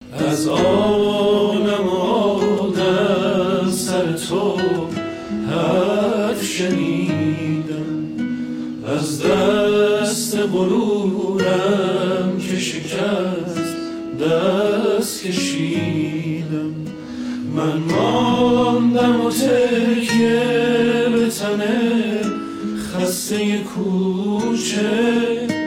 از آنم آدم سر تو حرف شنیدم، از دست غرورم که شکست دست کشیدم. من ماندم و تکیه به تن خسته کوچه،